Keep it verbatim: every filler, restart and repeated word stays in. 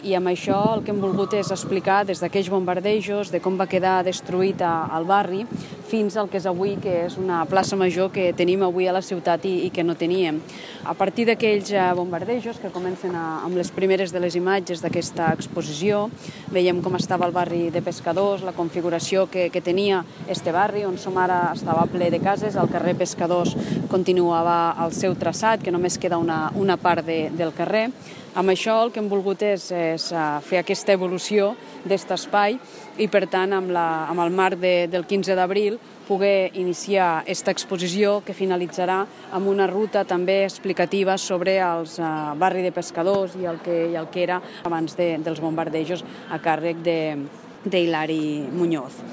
I amb això el que hem volgut és explicar des d'aquells bombardejos, de com va quedar destruït el barri, fins al que és avui, que és una plaça major que tenim avui a la ciutat i, i que no teníem. A partir d'aquells bombardejos, que comencen a, amb les primeres de les imatges d'aquesta exposició, veiem com estava el barri de Pescadors, la configuració que, que tenia este barri, on som ara estava ple de cases, el carrer Pescadors continuava el seu traçat, que només queda una, una part de, del carrer. Amb això el que hem volgut és, és fer aquesta evolució d'aquest espai i, per tant, amb, la, amb el marc de, del quinze d'abril, poder iniciar aquesta exposició que finalitzarà amb una ruta també explicativa sobre el uh, barri de Pescadors i el que, i el que era abans de, dels bombardejos a càrrec d'Hilari Muñoz.